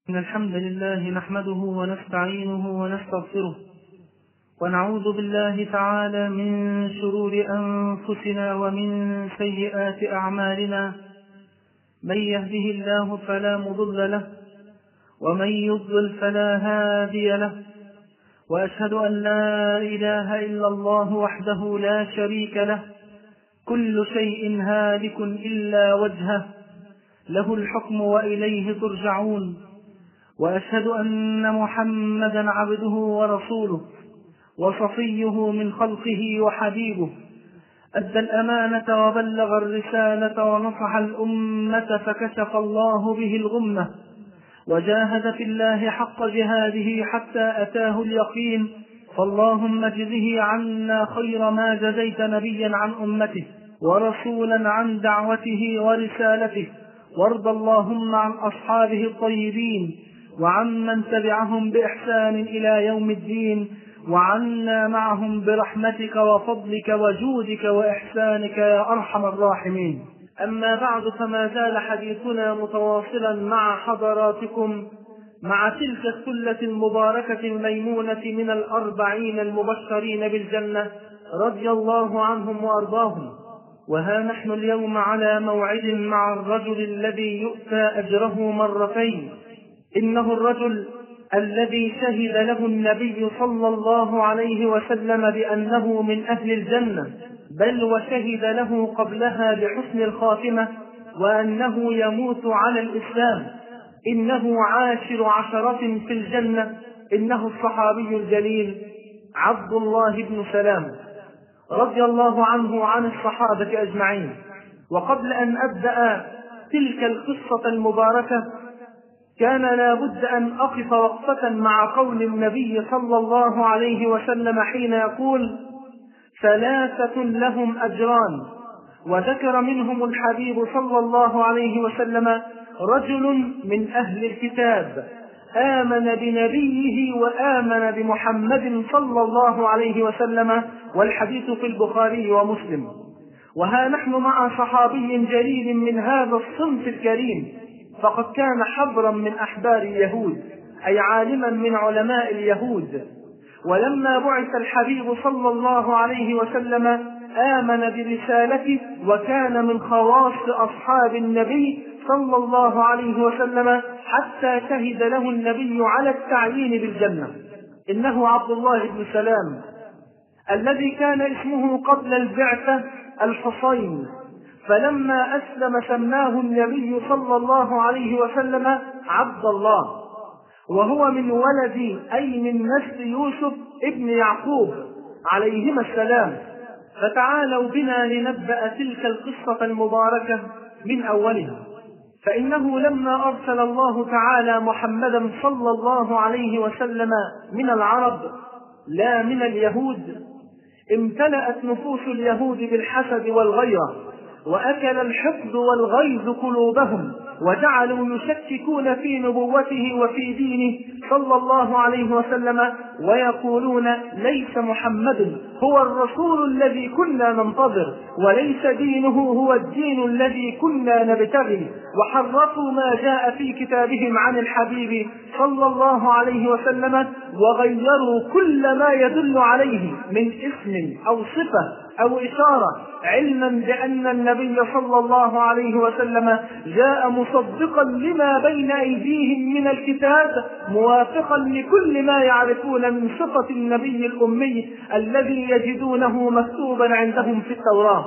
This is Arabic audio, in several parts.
إن الحمد لله نحمده ونستعينه ونستغفره ونعوذ بالله تعالى من شرور أنفسنا ومن سيئات أعمالنا. من يهده الله فلا مضل له ومن يضلل فلا هادي له، وأشهد أن لا إله إلا الله وحده لا شريك له، كل شيء هالك إلا وجهه، له الحكم وإليه ترجعون. وأشهد أن محمدا عبده ورسوله وصفيه من خلقه وحبيبه، أدى الأمانة وبلغ الرسالة ونصح الأمة فكشف الله به الغمة، وجاهد في الله حق جهاده حتى أتاه اليقين. فاللهم اجزه عنا خير ما جزيت نبيا عن أمته ورسولا عن دعوته ورسالته، وارض اللهم عن أصحابه الطيبين وعن من تبعهم بإحسان إلى يوم الدين، وعنا معهم برحمتك وفضلك وجودك وإحسانك يا أرحم الراحمين. أما بعد، فما زال حديثنا متواصلا مع حضراتكم مع تلك الثلة المباركة الميمونة من 40 المبشرين بالجنة رضي الله عنهم وأرضاهم. وها نحن اليوم على موعد مع الرجل الذي يؤتى أجره مرتين. إنه الرجل الذي شهد له النبي صلى الله عليه وسلم بأنه من أهل الجنة، بل وشهد له قبلها بحسن الخاتمة وأنه يموت على الإسلام. إنه عاشر عشرة في الجنة، إنه الصحابي الجليل عبد الله بن سلام رضي الله عنه وعن الصحابة أجمعين. وقبل أن أبدأ تلك القصة المباركة، كان لا بد أن أقف وقفة مع قول النبي صلى الله عليه وسلم حين يقول: 3 لهم أجران. وذكر منهم الحبيب صلى الله عليه وسلم رجل من أهل الكتاب آمن بنبيه وآمن بمحمد صلى الله عليه وسلم، والحديث في البخاري ومسلم. وها نحن مع صحابي جليل من هذا الصنف الكريم، فقد كان حبرا من أحبار اليهود، أي عالما من علماء اليهود. ولما بعث الحبيب صلى الله عليه وسلم آمن برسالته، وكان من خواص أصحاب النبي صلى الله عليه وسلم، حتى شهد له النبي على التعيين بالجنة. إنه عبد الله بن سلام الذي كان اسمه قبل البعثة الحصين، فلما أسلم سماه النبي صلى الله عليه وسلم عبد الله، وهو من ولد أي من نسل يوسف ابن يعقوب عليهما السلام. فتعالوا بنا لنبدأ تلك القصة المباركة من أولها. فإنه لما أرسل الله تعالى محمدا صلى الله عليه وسلم من العرب لا من اليهود، امتلأت نفوس اليهود بالحسد والغيرة، وأكل الحقد والغيظ قلوبهم، وجعلوا يشككون في نبوته وفي دينه صلى الله عليه وسلم، ويقولون: ليس محمد هو الرسول الذي كنا ننتظر، وليس دينه هو الدين الذي كنا نبتغي. وحرفوا ما جاء في كتابهم عن الحبيب صلى الله عليه وسلم، وغيروا كل ما يدل عليه من اسم أو صفة أو إشارة، علما بأن النبي صلى الله عليه وسلم جاء مصدقا لما بين أيديهم من الكتاب، موافقا لكل ما يعرفون من صفة النبي الأمي الذي يجدونه مكتوبا عندهم في التوراة.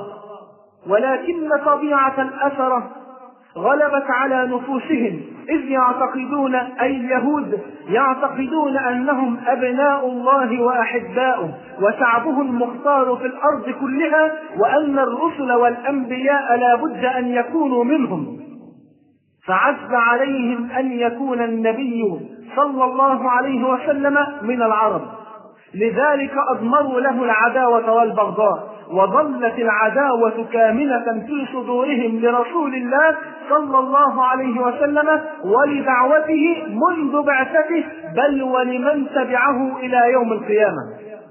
ولكن طبيعة الأثرة غلبت على نفوسهم، إذ يعتقدون، أي اليهود يعتقدون أنهم أبناء الله وأحباؤه وشعبه المختار في الأرض كلها، وأن الرسل والأنبياء لا بد أن يكونوا منهم. فعز عليهم أن يكون النبي صلى الله عليه وسلم من العرب، لذلك أضمروا له العداوة والبغضاء، وظلت العداوة كامنة في صدورهم لرسول الله صلى الله عليه وسلم ولدعوته منذ بعثته، بل ولمن تبعه إلى يوم القيامة.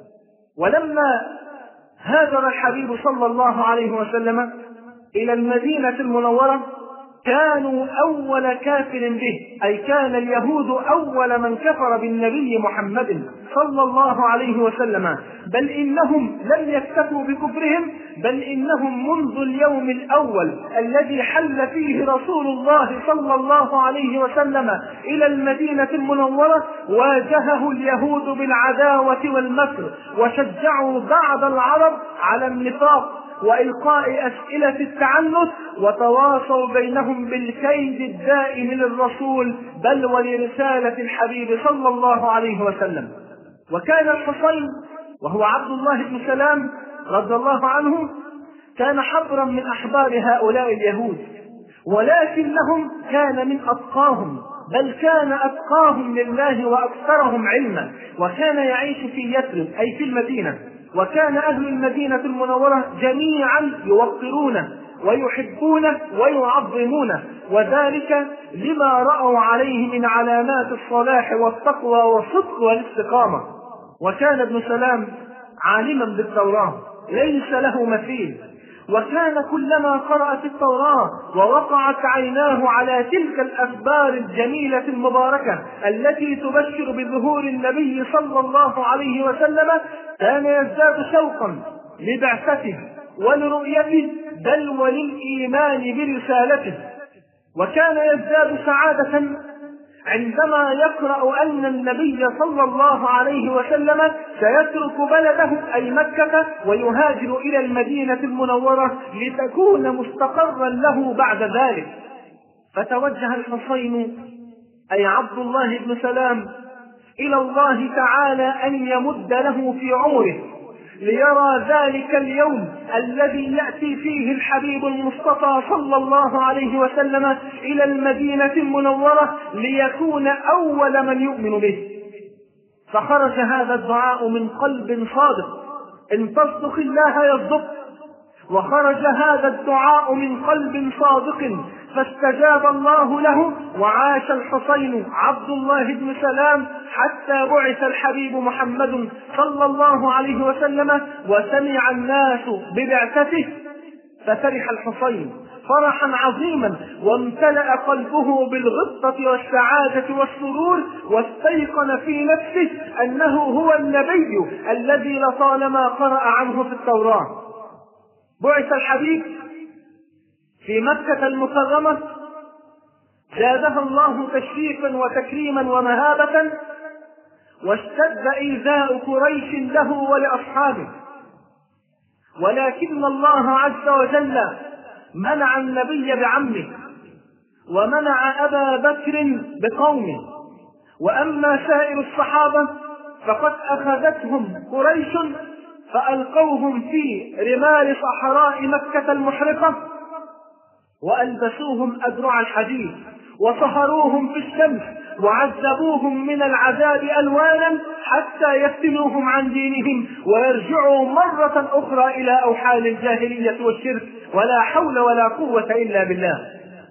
ولما هاجر الحبيب صلى الله عليه وسلم إلى المدينة المنورة، كانوا أول كافر به، أي كان اليهود أول من كفر بالنبي محمد صلى الله عليه وسلم، بل إنهم لم يكتفوا بكفرهم، بل إنهم منذ اليوم الأول الذي حل فيه رسول الله صلى الله عليه وسلم إلى المدينة المنورة واجهه اليهود بالعداوة والمكر، وشجعوا بعض العرب على النفاق وإلقاء أسئلة التعنت، وتواصوا بينهم بالكيد الدائم للرسول بل ولرسالة الحبيب صلى الله عليه وسلم. وكان الحصين وهو عبد الله بن سلام رضي الله عنه كان حبرا من أحبار هؤلاء اليهود، ولكنهم كان من أتقاهم، بل كان أتقاهم لله وأكثرهم علما، وكان يعيش في يثرب أي في المدينة، وكان أهل المدينة المنورة جميعا يوقرونه ويحبونه ويعظمونه، وذلك لما رأوا عليه من علامات الصلاح والتقوى والصدق والاستقامة. وكان ابن سلام عالما بالتوراة ليس له مثيل، وكان كلما قرأت التوراة ووقعت عيناه على تلك الأخبار الجميلة المباركة التي تبشر بظهور النبي صلى الله عليه وسلم كان يزداد شوقا لبعثته ولرؤيته بل وللإيمان برسالته. وكان يزداد سعادة عندما يقرأ أن النبي صلى الله عليه وسلم سيترك بلده أي مكة ويهاجر إلى المدينة المنورة لتكون مستقرا له بعد ذلك. فتوجه الحصين أي عبد الله بن سلام إلى الله تعالى أن يمد له في عمره ليرى ذلك اليوم الذي يأتي فيه الحبيب المصطفى صلى الله عليه وسلم إلى المدينة المنورة ليكون أول من يؤمن به. فخرج هذا الدعاء من قلب صادق، إن تصدق الله يصدق، وخرج هذا الدعاء من قلب صادق فاستجاب الله له، وعاش الحصين عبد الله بن سلام حتى بعث الحبيب محمد صلى الله عليه وسلم وسمع الناس ببعثته، ففرح الحصين فرحا عظيما وامتلأ قلبه بالغبطة والسعادة والسرور، واستيقن في نفسه أنه هو النبي الذي لطالما قرأ عنه في التوراة. بعث الحبيب في مكة المكرمة زادها الله تشريفا وتكريما ومهابة، واشتد إيذاء قريش له ولأصحابه، ولكن الله عز وجل منع النبي بعمه ومنع أبا بكر بقومه، وأما سائر الصحابة فقد أخذتهم قريش فألقوهم في رمال صحراء مكة المحرقة وألبسوهم أدرع الحديد وصهروهم في الشمس وعذبوهم من العذاب ألوانا حتى يفتنوهم عن دينهم ويرجعوا مرة أخرى إلى أوحال الجاهلية والشرك، ولا حول ولا قوة إلا بالله.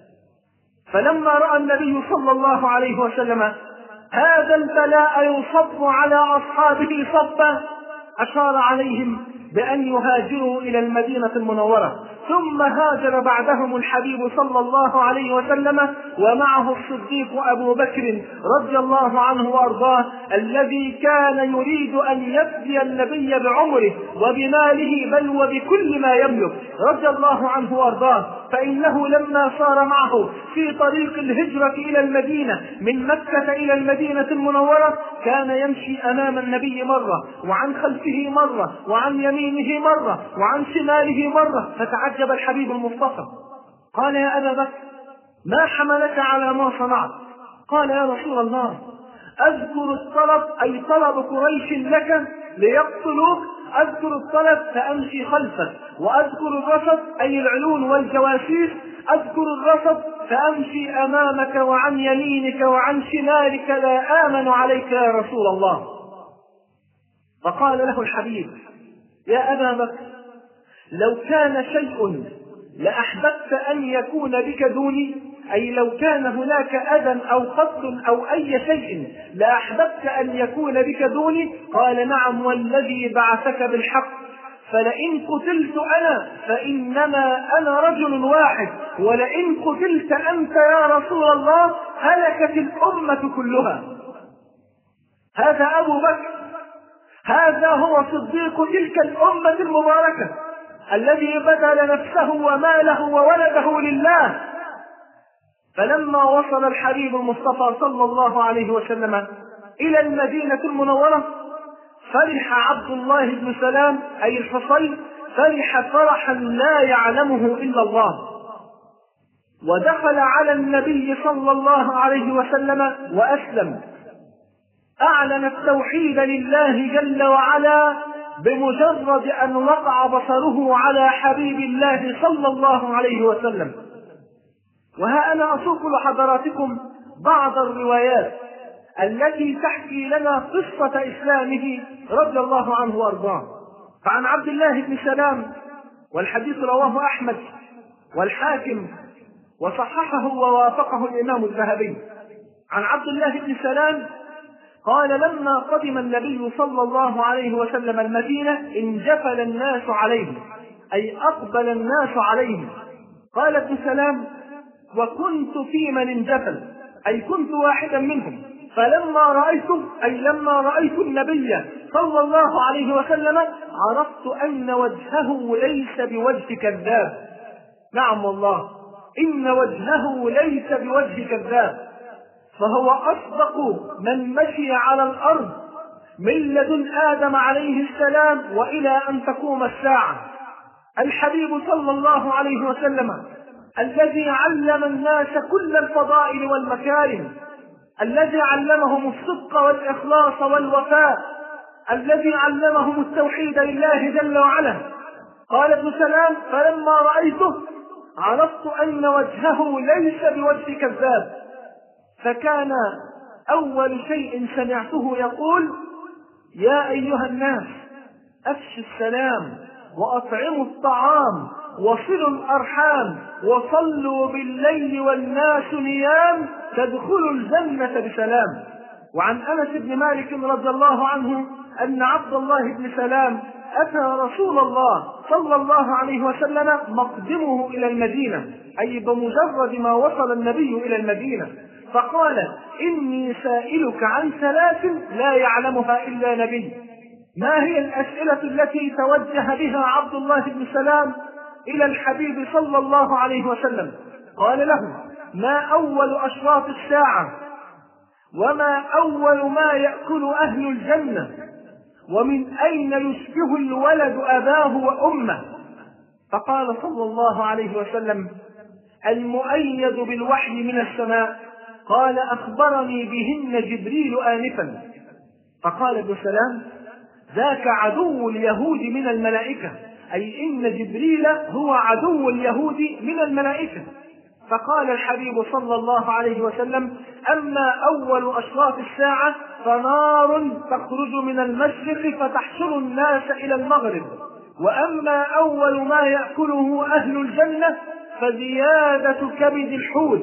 فلما رأى النبي صلى الله عليه وسلم هذا البلاء يصب على أصحابه صبا أشار عليهم بأن يهاجروا إلى المدينة المنورة، ثم هاجر بعدهم الحبيب صلى الله عليه وسلم ومعه الصديق أبو بكر رضي الله عنه وأرضاه الذي كان يريد أن يفدي النبي بعمره وبماله بل وبكل ما يملك رضي الله عنه وأرضاه، فإنه لما صار معه في طريق الهجرة إلى المدينة من مكة إلى المدينة المنورة كان يمشي أمام النبي مرة وعن خلفه مرة وعن يمينه مرة وعن شماله مرة، فتعجب الحبيب المصطفى قال يا أبا بكر ما حملك على ما صنعت؟ قال يا رسول الله أذكر الطلب أي طلب قريش لك ليقتلوك، أذكر الطلب فأمشي خلفك، وأذكر الرصد أي العلون والجواسيس، أذكر الرصد فأمشي أمامك وعن يمينك وعن شمالك لا آمن عليك يا رسول الله. فقال له الحبيب يا أبا بكر لو كان شيء لأحببت أن يكون بك دوني، أي لو كان هناك أذى أو قتل أو أي شيء لأحببت أن يكون بك دوني؟ قال نعم والذي بعثك بالحق، فلئن قتلت أنا فإنما أنا رجل واحد، ولئن قتلت أنت يا رسول الله هلكت الأمة كلها. هذا أبو بكر، هذا هو صديق تلك الأمة المباركة الذي بذل نفسه وماله وولده لله. فلما وصل الحبيب المصطفى صلى الله عليه وسلم إلى المدينة المنورة فرح عبد الله بن سلام أي الحصين، فرح فرحا لا يعلمه إلا الله، ودخل على النبي صلى الله عليه وسلم وأسلم، أعلن التوحيد لله جل وعلا بمجرد أن وقع بصره على حبيب الله صلى الله عليه وسلم. وها أنا أسوق لحضراتكم بعض الروايات التي تحكي لنا قصة إسلامه رضي الله عنه وأرضاه. فعن عبد الله بن سلام، والحديث رواه أحمد والحاكم وصححه ووافقه الإمام الذهبي، عن عبد الله بن سلام قال: لما قدم النبي صلى الله عليه وسلم المدينة انجفل الناس عليه، أي أقبل الناس عليه. قال ابن سلام: وكنت في من انجفل، أي كنت واحدا منهم، فلما رأيته أي لما رأيت النبي صلى الله عليه وسلم عرفت أن وجهه ليس بوجه كذاب. نعم والله، إن وجهه ليس بوجه كذاب، فهو أصدق من مشي على الأرض من لدن آدم عليه السلام وإلى أن تقوم الساعة. الحبيب صلى الله عليه وسلم الذي علم الناس كل الفضائل والمكارم، الذي علمهم الصدق والإخلاص والوفاء، الذي علمهم التوحيد لله جل وعلا. قال ابن سلام: فلما رأيته عرفت أن وجهه ليس بوجه كذاب، فكان أول شيء سمعته يقول: يا أيها الناس أفشوا السلام وأطعموا الطعام وصلوا الأرحام وصلوا بالليل والناس نيام تدخلوا الجنة بسلام. وعن أنس بن مالك رضي الله عنه أن عبد الله بن سلام أتى رسول الله صلى الله عليه وسلم مقدمه إلى المدينة، أي بمجرد ما وصل النبي إلى المدينة، فقال: إني سائلك عن ثلاث لا يعلمها إلا نبي. ما هي الأسئلة التي توجه بها عبد الله بن سلام إلى الحبيب صلى الله عليه وسلم؟ قال له: ما أول أشراط الساعة؟ وما أول ما يأكل أهل الجنة؟ ومن أين يشبه الولد أباه وأمه؟ فقال صلى الله عليه وسلم: المؤيد بالوحي من السماء. قال: أخبرني بهن جبريل آنفا. فقال ابن سلام: ذاك عدو اليهود من الملائكة، أي إن جبريل هو عدو اليهود من الملائكة. فقال الحبيب صلى الله عليه وسلم: أما أول أشراط الساعة فنار تخرج من المشرق فتحشر الناس إلى المغرب، وأما أول ما يأكله أهل الجنة فزيادة كبد الحوت،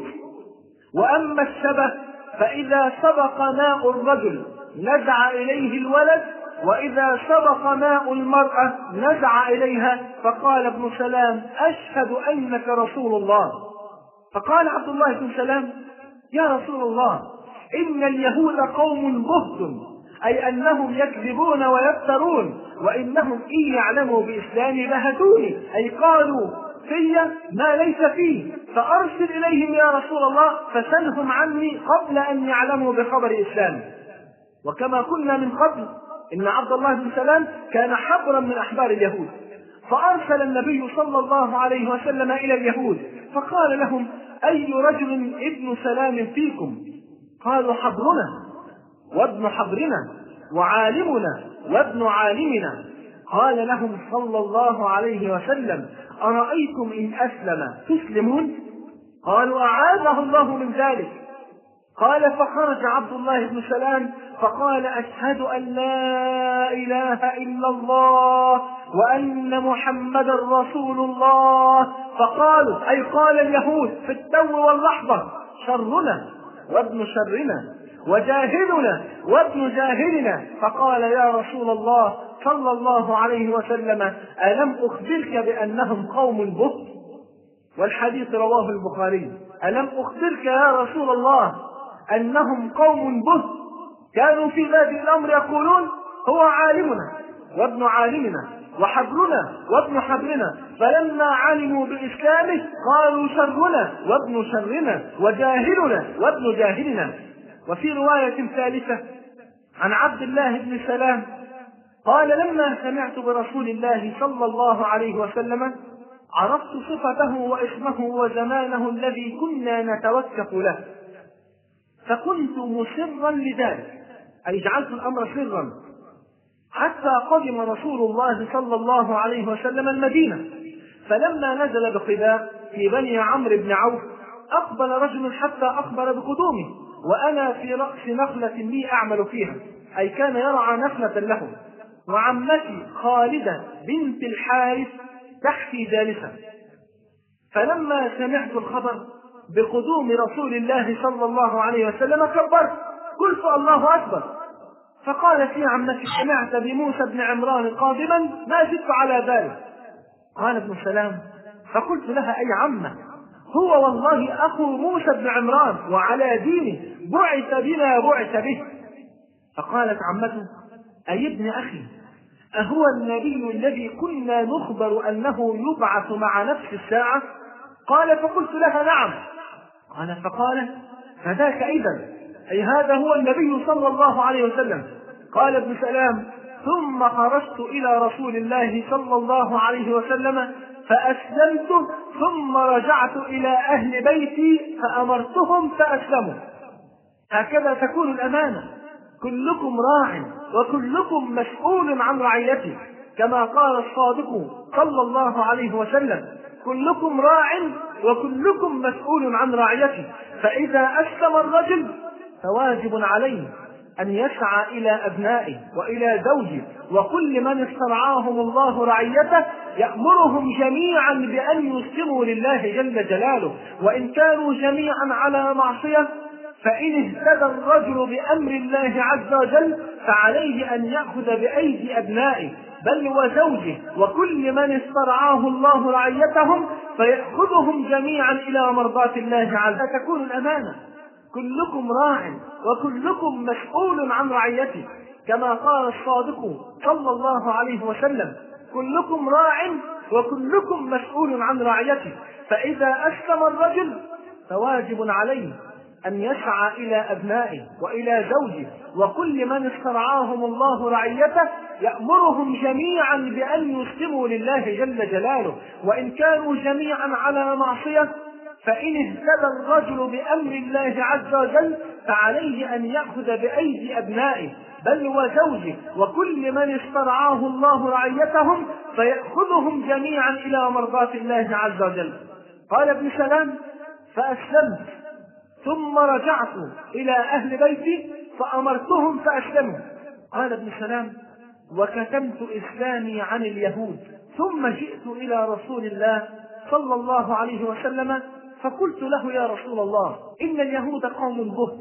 وأما الشبه فإذا سبق ماء الرجل نزع إليه الولد، وإذا سبق ماء المرأة نزع إليها. فقال ابن سلام: أشهد أنك رسول الله. فقال عبد الله بن سلام: يا رسول الله، إن اليهود قوم بهت، أي أنهم يكذبون ويفترون، وإنهم إن يعلموا بإسلامي بهتوني، أي قالوا في ما ليس فيه، فأرسل إليهم يا رسول الله فسلهم عني قبل أن يعلموا بخبر إسلام. وكما قلنا من قبل إن عبد الله بن سلام كان حبرا من أحبار اليهود، فأرسل النبي صلى الله عليه وسلم إلى اليهود فقال لهم: أي رجل ابن سلام فيكم؟ قالوا: حبرنا وابن حبرنا وعالمنا وابن عالمنا. قال لهم صلى الله عليه وسلم: أرأيتم إن أسلم تسلمون؟ قالوا: أعاذه الله من ذلك. قال: فخرج عبد الله بن سلام فقال: أشهد أن لا إله إلا الله وأن محمدا رسول الله. فقالوا، أي قال اليهود في التو واللحظة: شرنا وابن شرنا وجاهلنا وابن جاهلنا. فقال: يا رسول الله، صلى الله عليه وسلم: ألم أخبرك بأنهم قوم بهت؟ والحديث رواه البخاري. ألم أخبرك يا رسول الله أنهم قوم بهت كانوا في بادئ الأمر يقولون هو عالمنا وابن عالمنا وحبرنا وابن حبرنا، فلما علموا بإسلامه قالوا شرنا وابن شرنا وجاهلنا وابن جاهلنا. وفي رواية ثالثة عن عبد الله بن سلام قال: لما سمعت برسول الله صلى الله عليه وسلم عرفت صفته واسمه وزمانه الذي كنا نتوكف له، فكنت مسرا لذلك، أي جعلت الأمر سرا، حتى قدم رسول الله صلى الله عليه وسلم المدينة. فلما نزل بقباء في بني عمرو بن عوف أقبل رجل حتى أخبر بقدومه، وأنا في رأس نخلة لي أعمل فيها، أي كان يرعى نخلة لهم، وعمتي خالدة بنت الحارث تحتي جالسة. فلما سمعت الخبر بقدوم رسول الله صلى الله عليه وسلم كبرت، قلت: الله أكبر. فقالت لي عمتي: سمعت بموسى بن عمران قادما؟ ما زدت على ذلك. قال ابن سلام: فقلت لها: أي عمة، هو والله أخو موسى بن عمران وعلى دينه، بعث بنا بعث به. فقالت عمته: أي ابن أخي، أهو النبي الذي كنا نخبر أنه يبعث مع نفس الساعة؟ قال: فقلت لها: نعم. قال: فقال: فذاك إذن، أي هذا هو النبي صلى الله عليه وسلم. قال ابن سلام: ثم خرجت إلى رسول الله صلى الله عليه وسلم فأسلمت، ثم رجعت إلى أهل بيتي فأمرتهم فأسلموا. هكذا تكون الأمانة. كلكم راع وكلكم مسؤول عن رعيته، كما قال الصادق صلى الله عليه وسلم: كلكم راع وكلكم مسؤول عن رعيته. فإذا أسلم الرجل فواجب عليه أن يسعى إلى أبنائه وإلى زوجه وكل من استرعاهم الله رعيته، يأمرهم جميعا بأن يسلموا لله جل جلاله، وإن كانوا جميعا على معصية فإن اهتدى الرجل بأمر الله عز وجل فعليه أن يأخذ بأيدي أبنائه بل وزوجه وكل من استرعاه الله رعيتهم فيأخذهم جميعا إلى مرضاة الله عز وجل. تكون الأمانة. كلكم راع وكلكم مسؤول عن رعيته، كما قال الصادق صلى الله عليه وسلم: كلكم راع وكلكم مسؤول عن رعيته. فإذا أسلم الرجل فواجب عليه أن يسعى إلى أبنائه وإلى زوجه وكل من استرعاهم الله رعيته، يأمرهم جميعا بأن يسلموا لله جل جلاله، وإن كانوا جميعا على معصية فإن اهتدى الرجل بأمر الله عز وجل فعليه أن يأخذ بأيدي أبنائه بل وزوجه وكل من استرعاه الله رعيتهم فيأخذهم جميعا إلى مرضاة الله عز وجل. قال ابن سلام: فأسلمت ثم رجعت إلى أهل بيتي فأمرتهم فأسلموا. قال ابن سلام: وكتمت إسلامي عن اليهود، ثم جئت إلى رسول الله صلى الله عليه وسلم فقلت له: يا رسول الله، إن اليهود قوم بهت،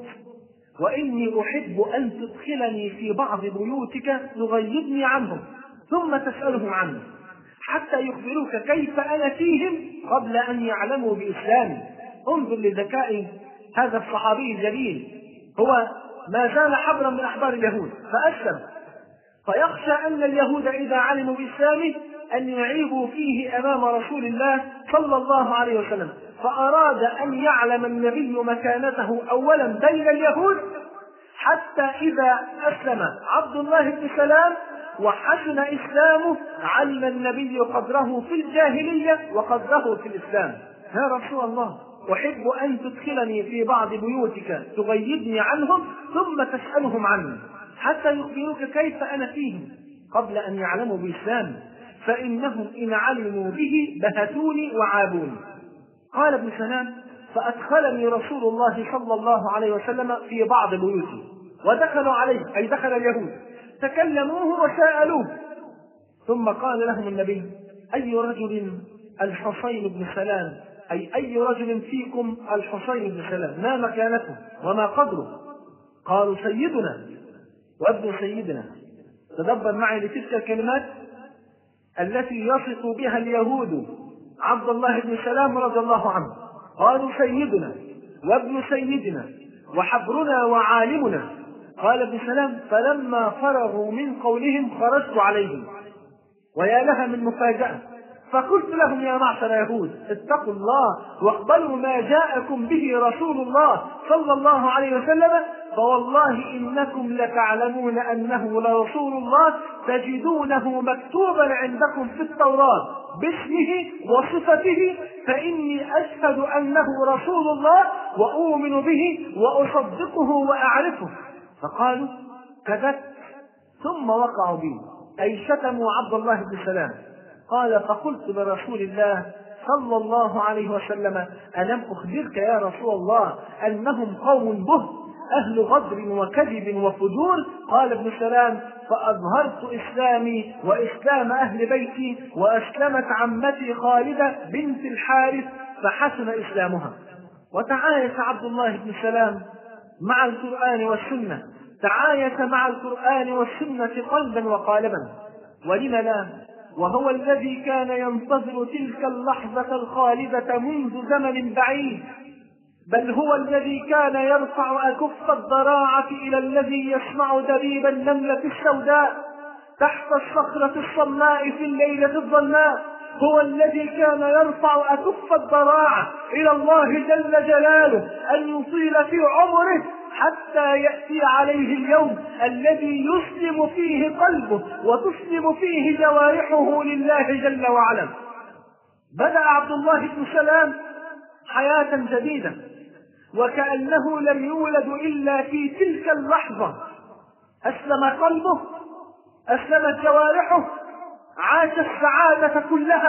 وإني أحب أن تدخلني في بعض بيوتك تغيبني عنهم ثم تسألهم عني حتى يخبروك كيف أنا فيهم قبل أن يعلموا بإسلامي. انظر لذكاء هذا الصحابي الجليل، هو ما زال حبرا من أحبار اليهود فأسلم، فيخشى أن اليهود إذا علموا بإسلامه أن يعيبوا فيه أمام رسول الله صلى الله عليه وسلم، فأراد أن يعلم النبي مكانته أولا بين اليهود، حتى إذا أسلم عبد الله بن سلام وحسن إسلامه علم النبي قدره في الجاهلية وقدره في الإسلام. يا رسول الله، أحب أن تدخلني في بعض بيوتك تغيبني عنهم ثم تسألهم عني حتى يخبروك كيف أنا فيهم قبل أن يعلموا بإسلام، فإنهم إن علموا به بهتوني وعابوني. قال ابن سلام: فأدخلني رسول الله صلى الله عليه وسلم في بعض بيوته، ودخلوا عليه، أي دخل اليهود، تكلموه وسألوه، ثم قال لهم النبي: أي رجل الحصين بن سلام، أي رجل فيكم الحصين بن سلام، ما مكانته وما قدره؟ قالوا: سيدنا وابن سيدنا تدبر معي لتلك الكلمات التي يصف بها اليهود عبد الله بن سلام رضي الله عنه. قالوا سيدنا وابن سيدنا وحبرنا وعالمنا. قال ابن سلام: فلما فرغوا من قولهم خرجت عليهم. ويا لها من مفاجأة، فقلت لهم: يا معشر يهود، اتقوا الله واقبلوا ما جاءكم به رسول الله صلى الله عليه وسلم، فوالله إنكم لتعلمون أنه لرسول الله تجدونه مكتوبا عندكم في التوراة باسمه وصفته، فإني أشهد أنه رسول الله وأؤمن به وأصدقه وأعرفه. فقالوا: كذبت. ثم وقعوا بي، أي شتموا عبد الله بن سلام. قال: فقلت لرسول الله صلى الله عليه وسلم: ألم أخبرك يا رسول الله أنهم قوم بهت أهل غدر وكذب وفجور؟ قال ابن سلام: فأظهرت إسلامي وإسلام أهل بيتي، وأسلمت عمتي خالدة بنت الحارث فحسن إسلامها. وتعايش عبد الله بن سلام مع القرآن والسنة، تعايش مع القرآن والسنة قلبا وقالبا. ولم لا؟ وهو الذي كان ينتظر تلك اللحظة الخالدة منذ زمن بعيد، بل هو الذي كان يرفع أكف الضراعة إلى الذي يسمع دبيب النملة السوداء تحت الصخرة الصماء في الليلة الظلماء. هو الذي كان يرفع أكف الضراعة إلى الله جل جلاله أن يطيل في عمره حتى يأتي عليه اليوم الذي يسلم فيه قلبه وتسلم فيه جوارحه لله جل وعلا. بدأ عبد الله بن سلام حياة جديدة، وكأنه لم يولد إلا في تلك اللحظة. أسلم قلبه، أسلمت جوارحه، عاش السعادة كلها،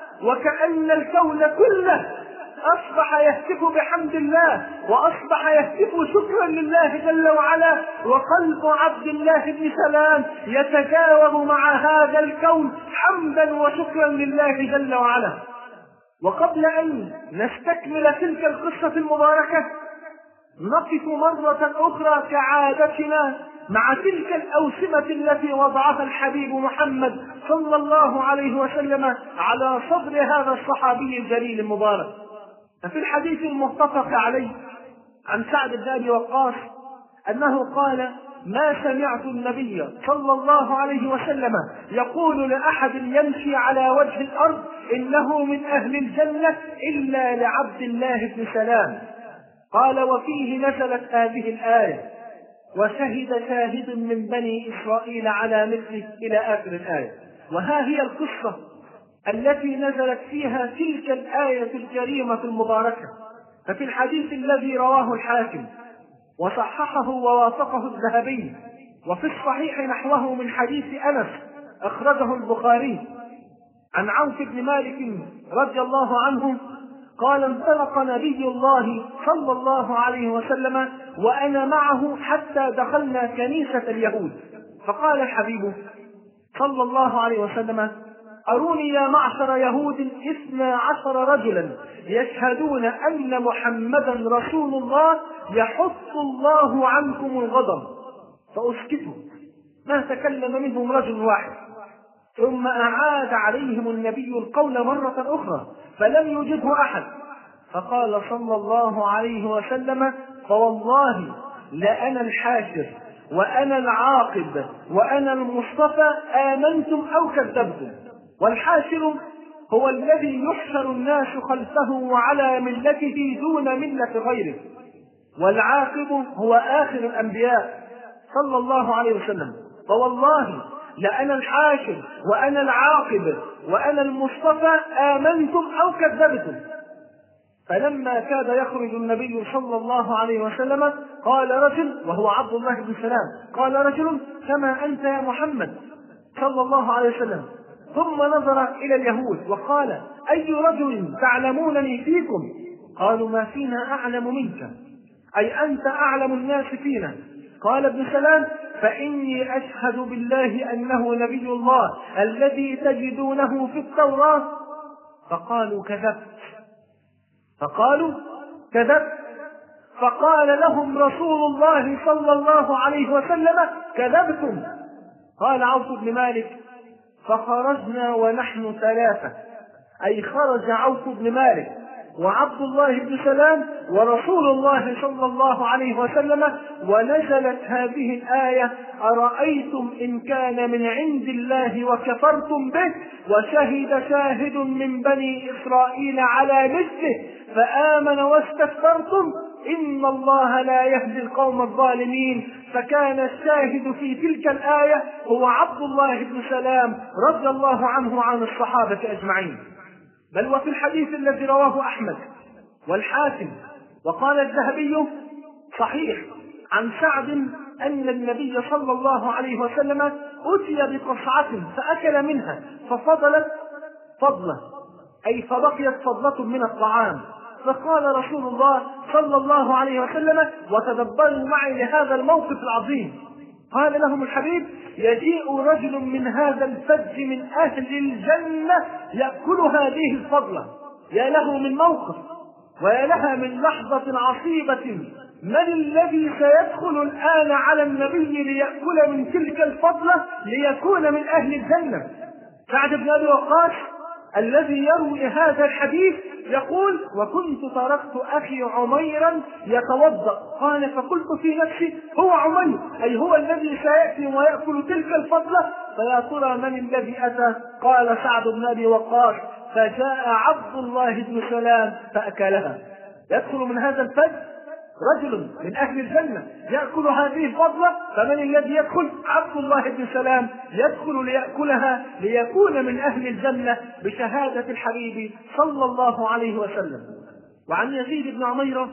وكأن الكون كله أصبح يهتف بحمد الله، وأصبح يهتف شكرا لله جل وعلا، وقلب عبد الله بن سلام يتجاوب مع هذا الكون حمدا وشكرا لله جل وعلا. وقبل أن نستكمل تلك القصة المباركة، نقف مرة أخرى كعادتنا مع تلك الأوسمة التي وضعها الحبيب محمد صلى الله عليه وسلم على صدر هذا الصحابي الجليل المبارك. ففي الحديث المتفق عليه عن سعد بن أبي وقاص أنه قال: ما سمعت النبي صلى الله عليه وسلم يقول لأحد يمشي على وجه الأرض إنه من أهل الجنة إلا لعبد الله بن سلام. قال: وفيه نزلت هذه الآية: وشهد شاهد من بني إسرائيل على مثله إلى آخر الآية. وها هي القصة التي نزلت فيها تلك الآية الكريمة المباركة. ففي الحديث الذي رواه الحاكم وصححه ووافقه الذهبي، وفي الصحيح نحوه من حديث أنس أخرجه البخاري عن عوف بن مالك رضي الله عنه قال: انطلق نبي الله صلى الله عليه وسلم وأنا معه حتى دخلنا كنيسة اليهود، فقال الحبيب صلى الله عليه وسلم: أروني يا معشر يهود 12 رجلا يشهدون أن محمدا رسول الله يحط الله عنكم الغضب. فأسكتوا، ما تكلم منهم رجل واحد. ثم أعاد عليهم النبي القول مرة أخرى فلم يجبه أحد، فقال صلى الله عليه وسلم: فوالله لأنا الحاشر وأنا العاقب وأنا المصطفى، آمنتم أو كذبتم. والحاشر هو الذي يحشر الناس خلفه وعلى ملته دون ملة غيره، والعاقب هو آخر الأنبياء صلى الله عليه وسلم. فوالله لأنا الحاشر وأنا العاقب وأنا المصطفى، آمنتم أو كذبتم. فلما كاد يخرج النبي صلى الله عليه وسلم قال رجل، وهو عبد الله بن سلام، قال رجل: كما أنت يا محمد صلى الله عليه وسلم. ثم نظر إلى اليهود وقال: أي رجل تعلمونني فيكم؟ قالوا: ما فينا أعلم منك، أي أنت أعلم الناس فينا. قال ابن سلام: فإني أشهد بالله أنه نبي الله الذي تجدونه في التوراة. فقالوا: كذبت. فقال لهم رسول الله صلى الله عليه وسلم: كذبتم. قال عوف بن مالك: فخرجنا ونحن ثلاثة، أي خرج عوف بن مالك وعبد الله بن سلام ورسول الله صلى الله عليه وسلم، ونزلت هذه الآية: أرأيتم إن كان من عند الله وكفرتم به وشهد شاهد من بني إسرائيل على مثله فآمن واستكبرتم إن الله لا يهدي القوم الظالمين. فكان الشاهد في تلك الآية هو عبد الله بن سلام رضي الله عنه وعن الصحابة أجمعين. بل وفي الحديث الذي رواه أحمد والحاكم وقال الذهبي صحيح عن سعد أن النبي صلى الله عليه وسلم أتي بقصعة فأكل منها ففضلت فضلة، أي فبقيت فضلة من الطعام، فقال رسول الله صلى الله عليه وسلم: وتدبروا معي لهذا الموقف العظيم، قال لهم الحبيب: يجيء رجل من هذا الفج من أهل الجنة يأكل هذه الفضلة. يا له من موقف ويا لها من لحظة عصيبة. من الذي سيدخل الآن على النبي ليأكل من تلك الفضلة ليكون من أهل الجنة؟ سعد بن أبي وقاص الذي يروي هذا الحديث يقول: وكنت تركت أخي عميرا يتوضأ، قال فقلت في نفسي: هو عمير، أي هو الذي سيأتي ويأكل تلك الفضلة، فيا ترى من الذي أتى؟ قال سعد بن أبي وقاص: فجاء عبد الله بن سلام فأكلها. يدخل من هذا الفج رجل من أهل الجنة يأكل هذه الفضلة، فمن الذي يدخل؟ عبد الله بن سلام يدخل ليأكلها ليكون من أهل الجنة بشهادة الحبيب صلى الله عليه وسلم. وعن يزيد بن عميرة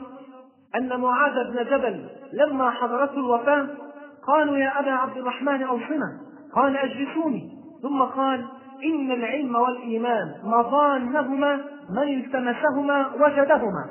أن معاذ بن جبل لما حضرته الوفاة قالوا: يا أبا عبد الرحمن أوصنا، قال: أجلسوني، ثم قال: إن العلم والإيمان مظانهما من التمسهما وجدهما،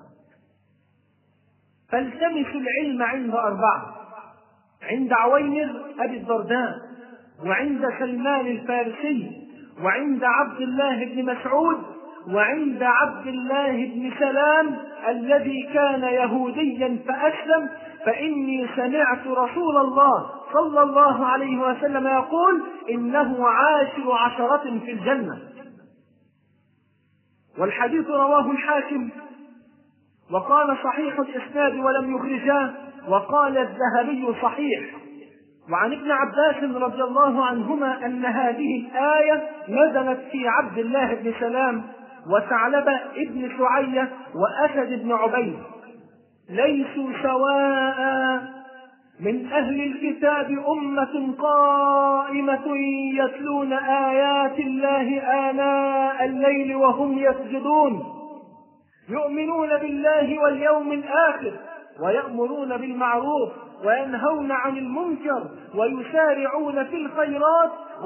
فالتمسوا العلم عند أربعة: عند عويمر أبي الدرداء، وعند سلمان الفارسي، وعند عبد الله بن مسعود، وعند عبد الله بن سلام الذي كان يهوديا فأسلم، فإني سمعت رسول الله صلى الله عليه وسلم يقول: إنه عاشر عشرة في الجنة. والحديث رواه الحاكم وقال صحيح الإسناد ولم يخرجاه، وقال الذهبي صحيح. وعن ابن عباس رضي الله عنهما أن هذه الآية نزلت في عبد الله بن سلام وثعلبة ابن شعية وأسد بن عبيد: ليسوا سواء، من أهل الكتاب أمة قائمة يتلون آيات الله آناء الليل وهم يسجدون، يؤمنون بالله واليوم الآخر، ويأمرون بالمعروف وينهون عن المنكر ويسارعون في الخيرات،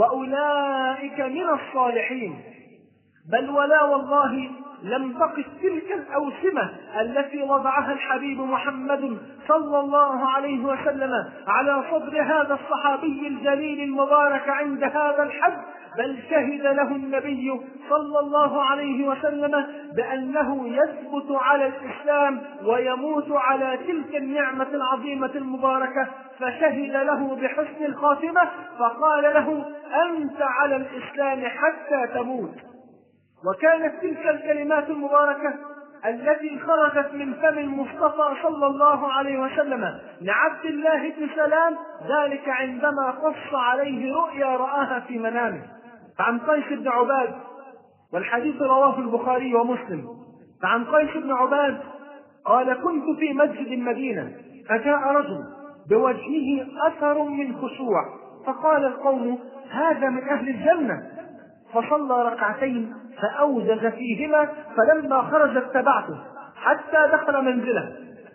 وأولئك من الصالحين. بل ولا والله لم تقف تلك الأوسمة التي وضعها الحبيب محمد صلى الله عليه وسلم على صدر هذا الصحابي الجليل المبارك عند هذا الحد، بل شهد له النبي صلى الله عليه وسلم بأنه يثبت على الإسلام ويموت على تلك النعمة العظيمة المباركة، فشهد له بحسن الخاتمة فقال له: أنت على الإسلام حتى تموت. وكانت تلك الكلمات المباركة التي خرجت من فم المصطفى صلى الله عليه وسلم لعبد الله بن سلام ذلك عندما قص عليه رؤيا رآها في منامه. فعن قيس بن عباد، والحديث رواه البخاري ومسلم، فعن قيس بن عباد قال: كنت في مسجد المدينة فجاء رجل بوجهه أثر من خشوع، فقال القوم: هذا من أهل الجنة، فصلى ركعتين فأوجز فيهما، فلما خرج اتبعته حتى دخل منزله،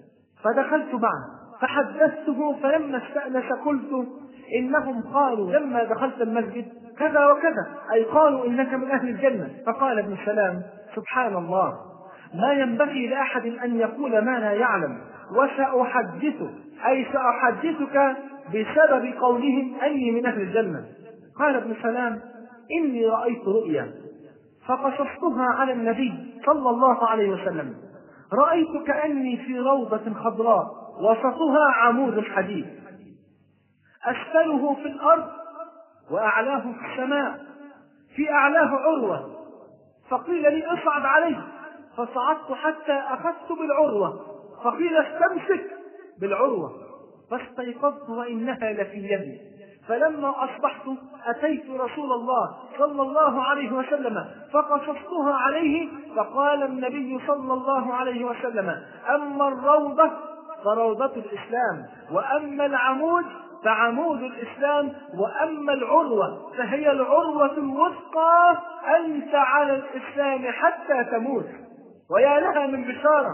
فدخلت معه فحدثته، فلما استأنس قلت: إنهم قالوا لما دخلت المسجد كذا وكذا، أي قالوا إنك من أهل الجنة. فقال ابن سلام: سبحان الله، ما ينبغي لأحد أن يقول ما لا يعلم، وسأحدثك، أي سأحدثك بسبب قولهم أني من أهل الجنة. قال ابن سلام: إني رأيت رؤيا فقصصتها على النبي صلى الله عليه وسلم، رأيت كأني في روضة خضراء وسطها عمود حديد، أسفله في الأرض وأعلاه في السماء، في أعلاه عروة، فقيل لي اصعد عليه، فصعدت حتى أخذت بالعروة، فقيل استمسك بالعروة، فاستيقظت وإنها لفي يدي. فلما أصبحت أتيت رسول الله صلى الله عليه وسلم فقصصتها عليه، فقال النبي صلى الله عليه وسلم: أما الروضة فروضة الإسلام، وأما العمود فعمود الإسلام، وأما العروة فهي العروة الوثقى، أنت على الإسلام حتى تموت. ويا لها من بشارة،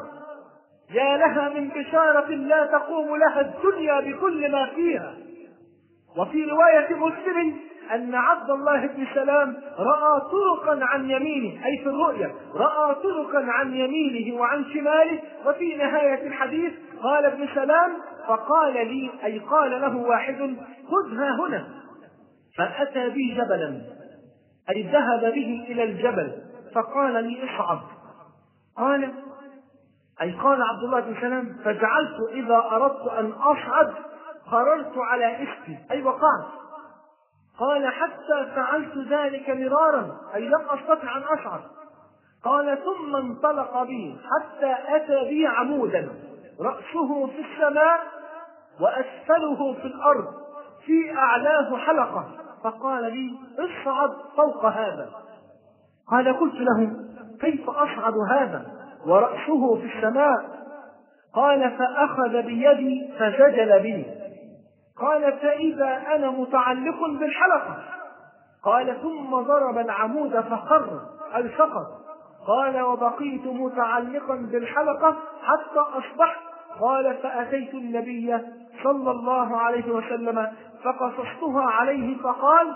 يا لها من بشارة لا تقوم لها الدنيا بكل ما فيها. وفي رواية مسلم أن عبد الله بن سلام رأى طرقا عن يمينه، أي في الرؤيا رأى طرقا عن يمينه وعن شماله. وفي نهاية الحديث قال ابن سلام: فقال لي، أي قال له واحد: خذها هنا. فأتى بي جبلا، أي ذهب به إلى الجبل، فقال لي اصعد. قال، أي قال عبد الله بن سلام: فجعلت إذا أردت أن أصعد قررت على إسكي، أي وقعت. قال: حتى فعلت ذلك مرارا، أي لم أستطع أن أصعد. قال: ثم انطلق بي حتى أتى بي عمودا رأسه في السماء وأسفله في الأرض، في أعلاه حلقة، فقال لي: اصعد فوق هذا. قال: قلت له: كيف أصعد هذا ورأسه في السماء؟ قال: فأخذ بيدي فسجل بي. قال: فإذا أنا متعلق بالحلقة. قال: ثم ضرب العمود فخر، أي سقط. قال: وبقيت متعلقا بالحلقة حتى أصبحت. قال: فأتيت النبي صلى الله عليه وسلم فقصصتها عليه، فقال: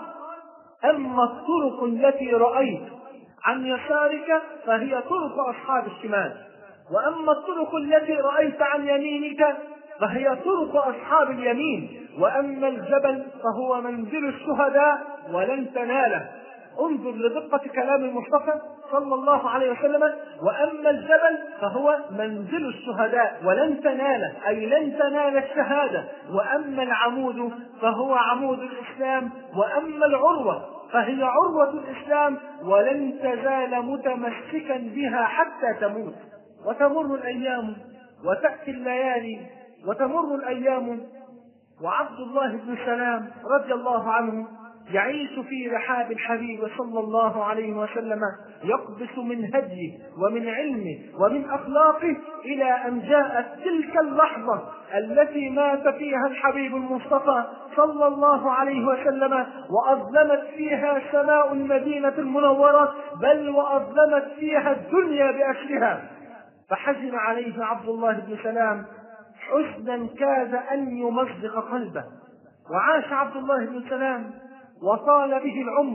أما الطرق التي رأيت عن يسارك فهي طرق أصحاب الشمال، وأما الطرق التي رأيت عن يمينك فهي طرق أصحاب اليمين، وأما الجبل فهو منزل الشهداء ولن تناله. انظر لدقة كلام المصطفى صلى الله عليه وسلم: وأما الجبل فهو منزل الشهداء ولن تناله، أي لن تنال الشهادة. وأما العمود فهو عمود الإسلام، وأما العروة فهي عروة الإسلام، ولن تزال متمسكا بها حتى تموت. وتمر الأيام وتأتي الليالي وتمر الأيام، وعبد الله بن سلام رضي الله عنه يعيش في رحاب الحبيب صلى الله عليه وسلم، يقبس من هديه ومن علمه ومن أخلاقه، إلى أن جاءت تلك اللحظة التي مات فيها الحبيب المصطفى صلى الله عليه وسلم، وأظلمت فيها سماء المدينة المنورة، بل وأظلمت فيها الدنيا بأسرها. فحزن عليه عبد الله بن سلام حزنا كاد أن يمزق قلبه. وعاش عبد الله بن سلام وطال به العمر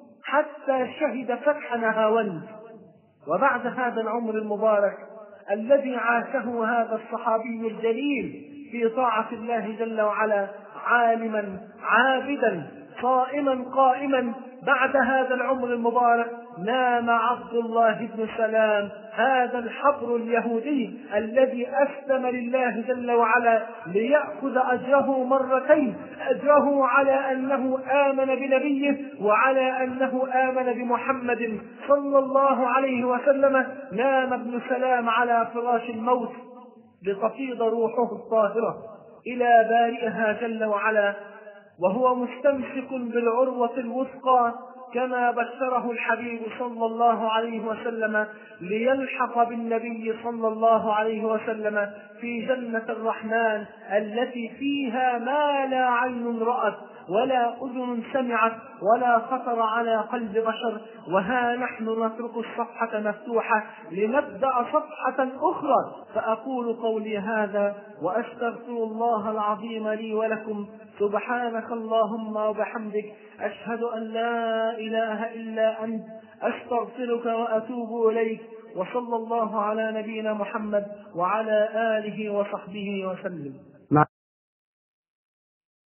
حتى شهد فتح نهاوند. وبعد هذا العمر المبارك الذي عاشه هذا الصحابي الجليل في طاعة الله جل وعلا، عالما عابدا صائما قائما، بعد هذا العمر المبارك نام عبد الله بن سلام هذا الحبر اليهودي الذي أسلم لله جل وعلا ليأخذ أجره مرتين: أجره على أنه آمن بنبيه، وعلى أنه آمن بمحمد صلى الله عليه وسلم. نام ابن سلام على فراش الموت لتفيض روحه الطاهرة إلى بارئها جل وعلا، وهو مستمسك بالعروة الوثقى كما بشره الحبيب صلى الله عليه وسلم، ليلحق بالنبي صلى الله عليه وسلم في جنة الرحمن التي فيها ما لا عين رأت ولا أذن سمعت ولا خطر على قلب بشر. وها نحن نترك الصفحة مفتوحة لنبدأ صفحة أخرى. فأقول قولي هذا وأستغفر الله العظيم لي ولكم. سبحانك اللهم وبحمدك، أشهد أن لا إله إلا أنت، أستغفرك وأتوب إليك. وصلى الله على نبينا محمد وعلى آله وصحبه وسلم.